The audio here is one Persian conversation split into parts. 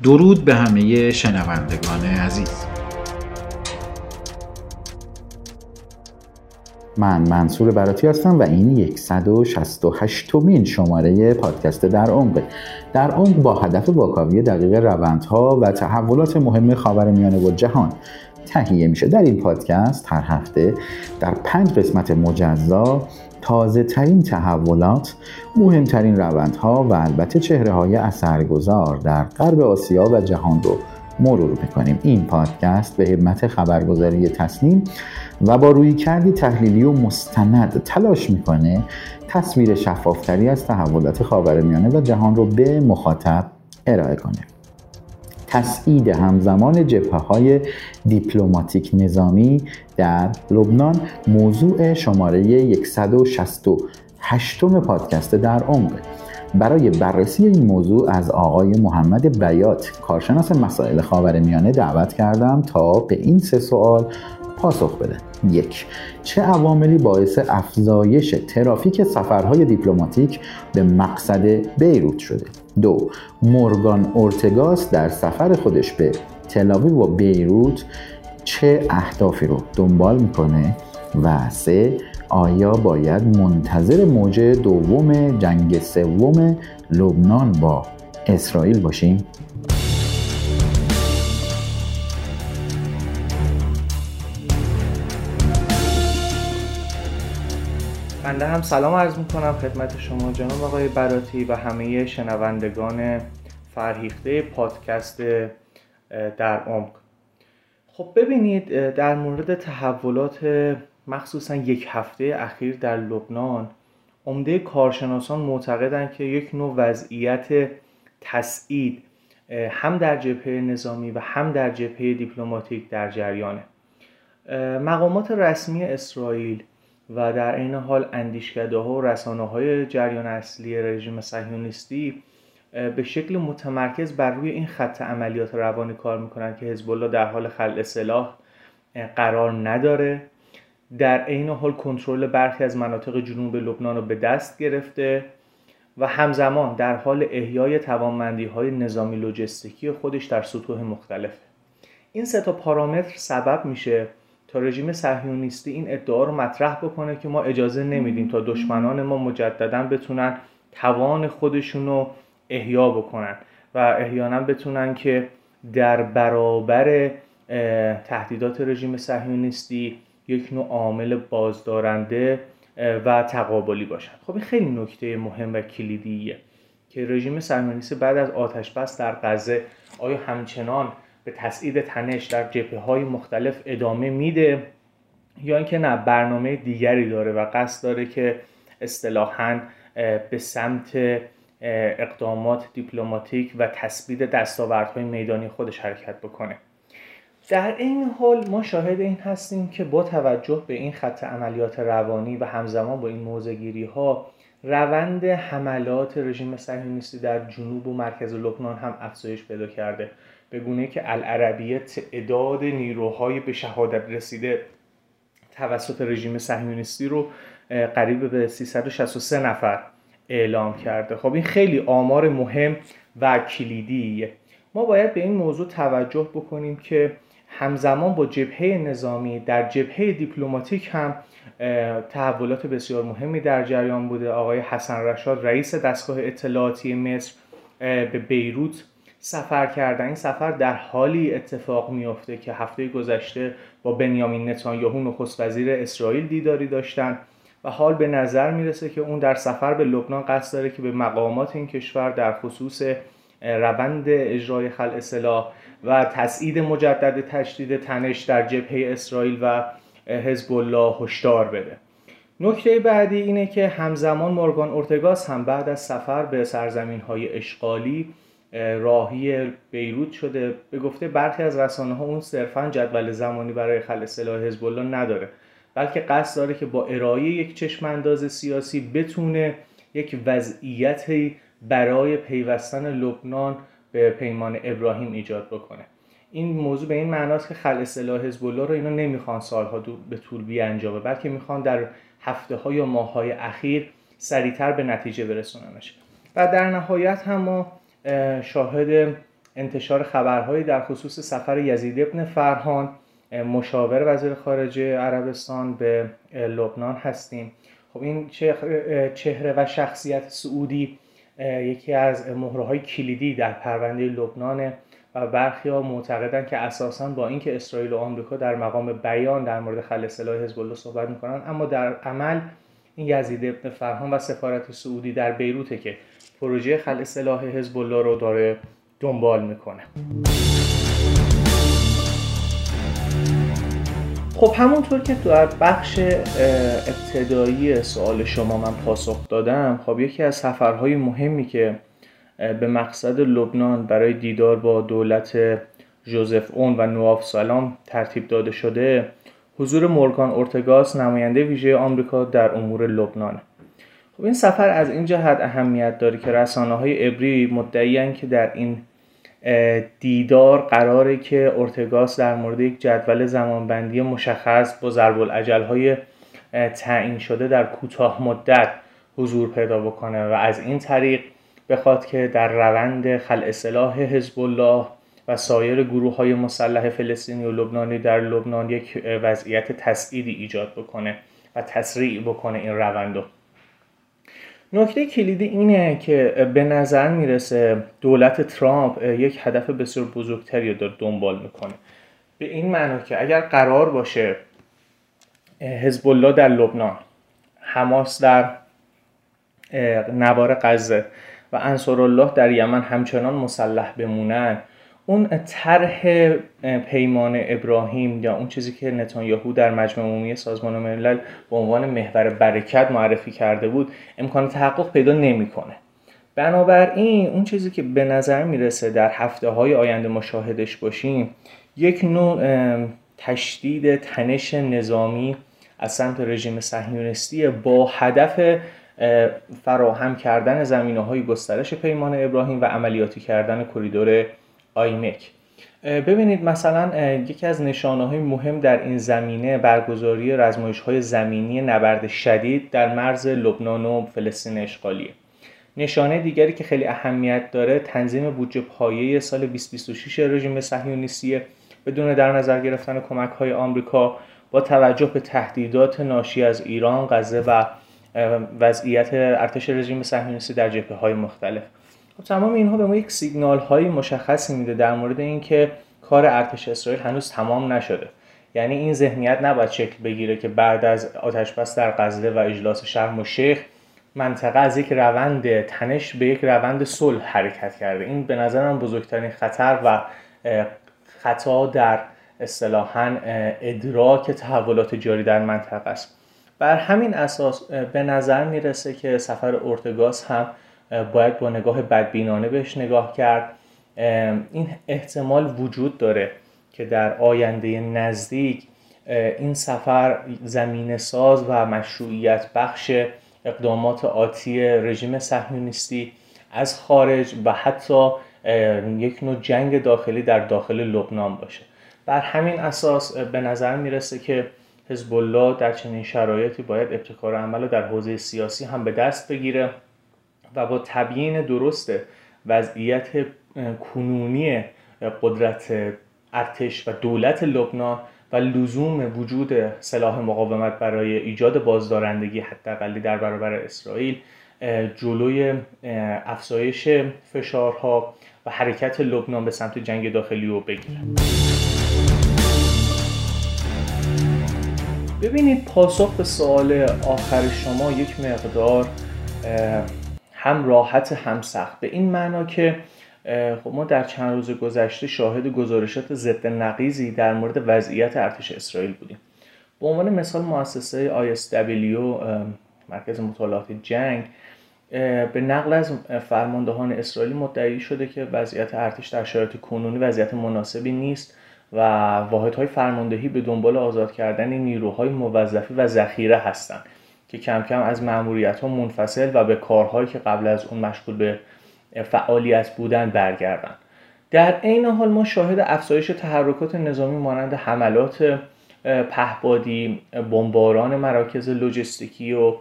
درود به همه شنوندگان عزیز. من منصور براتی هستم و این 168مین شماره پادکست در عمق. در عمق با هدف واکاوی دقیق روندها و تحولات مهم خاورمیانه و جهان تهیه میشه. در این پادکست هر هفته در 5 قسمت مجزا تازه ترین تحولات، مهمترین روندها و البته چهره های اثرگذار در غرب آسیا و جهان رو مرور میکنیم. این پادکست به همت خبرگزاری تصنیم و با رویکردی تحلیلی و مستند تلاش میکنه تصویر شفافتری از تحولات خاورمیانه و جهان رو به مخاطب ارائه کنه. تسعید همزمان جبهه‌های دیپلماتیک نظامی در لبنان موضوع شماره 168م پادکست در عمق. برای بررسی این موضوع از آقای محمد بیات، کارشناس مسائل خاورمیانه، دعوت کردم تا به این 3 سوال پاسخ بده. 1. چه عواملی باعث افزایش ترافیک سفرهای دیپلماتیک به مقصد بیروت شده؟ 2. مورگان اورتگاس در سفر خودش به تل‌آویو و بیروت چه اهدافی رو دنبال میکنه؟ و 3. آیا باید منتظر موج دوم جنگ سوم لبنان با اسرائیل باشیم؟ بنده هم سلام عرض میکنم خدمت شما جناب آقای براتی و همه شنوندگان فرهیخته پادکست در عمق. خب ببینید، در مورد تحولات مخصوصا 1 هفته اخیر در لبنان، عمده کارشناسان معتقدند که یک نوع وضعیت تسعید هم در جبهه نظامی و هم در جبهه دیپلماتیک در جریانه. مقامات رسمی اسرائیل و در این حال اندیشکده‌ها و رسانه‌های جریان اصلی رژیم صهیونیستی به شکل متمرکز بر روی این خط عملیات روانی کار میکنن که حزب الله در حال خلع سلاح قرار نداره، در این حال کنترل برخی از مناطق جنوب لبنان رو به دست گرفته و همزمان در حال احیای توانمندی‌های نظامی لوجستیکی خودش در سطوح مختلف. این 3 پارامتر سبب میشه تا رژیم صهیونیستی این ادعا رو مطرح بکنه که ما اجازه نمیدیم تا دشمنان ما مجدداً بتونن توان خودشون رو احیا بکنن و احیانا بتونن که در برابر تهدیدات رژیم صهیونیستی یک نوع عامل بازدارنده و تقابلی باشن. خب این خیلی نکته مهم و کلیدیه که رژیم صهیونیستی بعد از آتش‌بس در غزه آیا همچنان به تسعید تنش در جبهه‌های مختلف ادامه میده یا اینکه نه، برنامه دیگری داره و قصد داره که اصطلاحاً به سمت اقدامات دیپلماتیک و تثبیت دستاوردهای میدانی خودش حرکت بکنه. در این حال ما شاهد این هستیم که با توجه به این خط عملیات روانی و همزمان با این موضع‌گیری‌ها، روند حملات رژیم صهیونیستی در جنوب و مرکز لبنان هم افزایش پیدا کرده، به گونه‌ای که العربیه تعداد نیروهای به شهادت رسیده توسط رژیم صهیونیستی رو قریب به 363 نفر اعلام کرده. خب این خیلی آمار مهم و کلیدیه. ما باید به این موضوع توجه بکنیم که همزمان با جبهه نظامی در جبهه دیپلماتیک هم تحولات بسیار مهمی در جریان بوده. آقای حسن رشاد رئیس دستگاه اطلاعاتی مصر به بیروت سفر کردن. این سفر در حالی اتفاق میفته که هفته گذشته با بنیامین نتانیاهو نخست وزیر اسرائیل دیداری داشتن و حال به نظر میرسه که اون در سفر به لبنان قصد داره که به مقامات این کشور در خصوص روند اجرای خلع سلاح و تسعید مجدد تشدید تنش در جبهه اسرائیل و حزب الله هشدار بده. نکته بعدی اینه که همزمان مورگان اورتگاس هم بعد از سفر به سرزمین‌های اشغالی راهی بیروت شده. به گفته برخی از رسانه‌ها اون صرفاً جدول زمانی برای خلع سلاح حزب الله نداره، بلکه قصد داره که با ارائه یک چشم‌انداز سیاسی بتونه یک وضعیتی برای پیوستن لبنان به پیمان ابراهیم ایجاد بکنه. این موضوع به این معناست که خلع سلاح حزب الله رو اینا نمیخوان سالها به طول بیانجامه، بلکه میخوان در هفته‌ها یا ماه‌های اخیر سریعتر به نتیجه برسوننش. و در نهایت هم ما شاهد انتشار خبرهایی در خصوص سفر یزید ابن فرهان مشاور وزیر خارجه عربستان به لبنان هستیم. خب این چهره و شخصیت سعودی یکی از مهره‌های کلیدی در پرونده لبنان و برخی‌ها معتقدند که اساساً با اینکه اسرائیل و آمریکا در مقام بیان در مورد خلع سلاح حزب الله صحبت می‌کنند، اما در عمل این یزید ابن فرهان و سفارت سعودی در بیروته که پروژه خلع سلاح حزب الله رو داره دنبال میکنه. خب همونطور که در بخش ابتدایی سوال شما من پاسخ دادم، خب یکی از سفرهای مهمی که به مقصد لبنان برای دیدار با دولت ژوزف اون و نواف سلام ترتیب داده شده، حضور مورگان اورتگاس نماینده ویژه آمریکا در امور لبنان. خب این سفر از این جهت اهمیت داره که رسانه‌های عبری مدعی‌اند که در این دیدار قراره که اورتگاس در مورد یک جدول زمانبندی مشخص با ضرب‌الاجل‌های تعیین شده در کوتاه مدت حضور پیدا بکنه و از این طریق بخواد که در روند خلع سلاح حزب الله و سایر گروه‌های مسلح فلسطینی و لبنانی در لبنان یک وضعیت تصعیدی ایجاد بکنه و تسریع بکنه این روندو. نکته کلیدی اینه که به نظر میرسه دولت ترامپ یک هدف بسیار بزرگتری رو داره دنبال میکنه، به این معنی که اگر قرار باشه حزب الله در لبنان، حماس در نوار غزه و انصارالله در یمن همچنان مسلح بمونن، اون طرح پیمان ابراهیم یا اون چیزی که نتانیاهو در مجمع عمومی سازمان ملل به عنوان محور برکت معرفی کرده بود امکان تحقق پیدا نمیکنه. بنابراین اون چیزی که به نظر میرسه در هفته‌های آینده ما شاهدش باشیم یک نوع تشدید تنش نظامی از سمت رژیم صهیونیستی با هدف فراهم کردن زمینه‌های گسترش پیمان ابراهیم و عملیاتی کردن کریدور آیمک. ببینید مثلا یکی از نشانه‌های مهم در این زمینه برگزاری رزمایش‌های زمینی نبرد شدید در مرز لبنان و فلسطین اشغالیه. نشانه دیگری که خیلی اهمیت داره تنظیم بودجه پایه سال 2026 رژیم صهیونیستی بدون در نظر گرفتن کمک‌های آمریکا با توجه به تهدیدات ناشی از ایران، غزه و وضعیت ارتش رژیم صهیونیستی در جبهه‌های مختلف. تمام اینها به ما یک سیگنال‌های مشخصی میده در مورد اینکه کار ارتش اسرائیل هنوز تمام نشده. یعنی این ذهنیت نباید شکل بگیره که بعد از آتش‌بس در غزه و اجلاس شرم الشیخ منطقه از یک روند تنش به یک روند صلح حرکت کرده. این به نظرم بزرگترین خطر و خطا در اصطلاحاً ادراک تحولات جاری در منطقه است. بر همین اساس به نظر میرسه که سفر اورتگاس هم باید با نگاه بدبینانه بهش نگاه کرد. این احتمال وجود داره که در آینده نزدیک این سفر زمینه ساز و مشروعیت بخش اقدامات آتی رژیم صهیونیستی از خارج و حتی یک نوع جنگ داخلی در داخل لبنان باشه. بر همین اساس به نظر میرسه که حزب الله در چنین شرایطی باید ابتکار عمل در حوزه سیاسی هم به دست بگیره و با تبیین درست وضعیت کنونی قدرت ارتش و دولت لبنان و لزوم وجود سلاح مقاومت برای ایجاد بازدارندگی حداقلی در برابر اسرائیل جلوی افزایش فشارها و حرکت لبنان به سمت جنگ داخلی رو بگیره. ببینید پاسخ به سوال آخر شما یک مقدار هم راحت هم سخت، به این معنا که خب ما در چند روز گذشته شاهد گزارشات ضد نقیضی در مورد وضعیت ارتش اسرائیل بودیم. به عنوان مثال مؤسسه ISW مرکز مطالعات جنگ به نقل از فرماندهان اسرائیلی مدعی شده که وضعیت ارتش در شرایط کنونی وضعیت مناسبی نیست و واحدهای فرماندهی به دنبال آزاد کردن نیروهای موظفی و ذخیره هستند که کم کم از مأموریت‌ها منفصل و به کارهایی که قبل از اون مشغول به فعالیت بودن برگردن. در عین حال ما شاهد افزایش تحرکات نظامی مانند حملات پهپادی، بمباران مراکز لوجستیکی و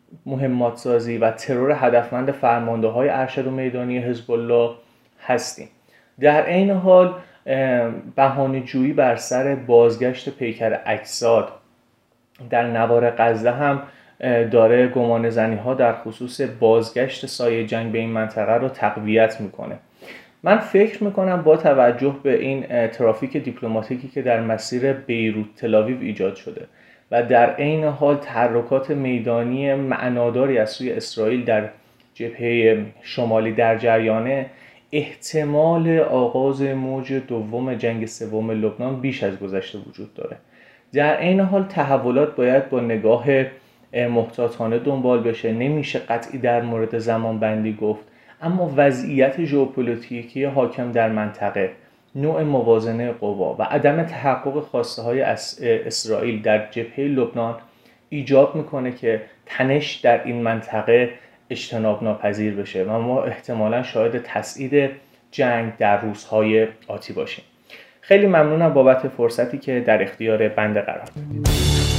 مهمات سازی و ترور هدفمند فرمانده‌های ارشد و میدانی حزب الله هستیم. در عین حال بهانه‌جویی بر سر بازگشت پیکر اجساد در نوار غزه هم داره گمانه‌زنی‌ها در خصوص بازگشت سایه جنگ به این منطقه رو تقویت میکنه. من فکر میکنم با توجه به این ترافیک دیپلماتیکی که در مسیر بیروت تل‌آویو ایجاد شده و در عین حال تحرکات میدانی معناداری از سوی اسرائیل در جبهه شمالی در جریانه، احتمال آغاز موج دوم جنگ سوم لبنان بیش از گذشته وجود داره. در عین حال تحولات باید با نگاه محتاطانه دنبال بشه. نمیشه قطعی در مورد زمان بندی گفت، اما وضعیت ژئوپلیتیکی حاکم در منطقه، نوع موازنه قوا و عدم تحقق خواسته های اسرائیل در جبهه لبنان ایجاب میکنه که تنش در این منطقه اجتناب ناپذیر بشه و ما احتمالاً شاهد تصعید جنگ در روزهای آتی باشیم. خیلی ممنونم بابت فرصتی که در اختیار بنده قرار دادید.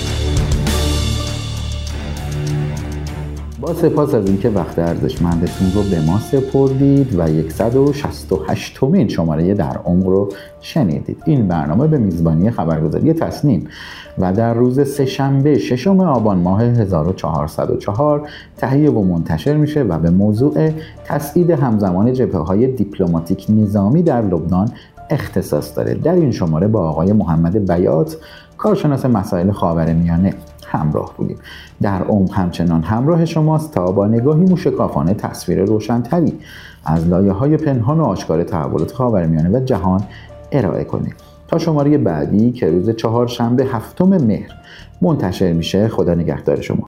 با سپاس از اینکه وقت ارزشمندتون رو به ما سپردید و 168مین شماره در عمق رو شنیدید. این برنامه به میزبانی خبرگزاری تصنیم و در روز سه‌شنبه 6 آبان ماه 1404 تهیه و منتشر میشه و به موضوع تسعید همزمان جبهه‌های دیپلماتیک نظامی در لبنان اختصاص داره. در این شماره با آقای محمد بیات، کارشناس مسائل خاورمیانه، همراه بودیم. در عمق همچنان همراه شماست تا با نگاهی موشکافانه تصویر روشن‌تری از لایه‌های پنهان و آشکار تحولات خاورمیانه و جهان ارائه کنیم. تا شماره بعدی که روز چهارشنبه 7 مهر منتشر میشه، خدا نگهدار شما.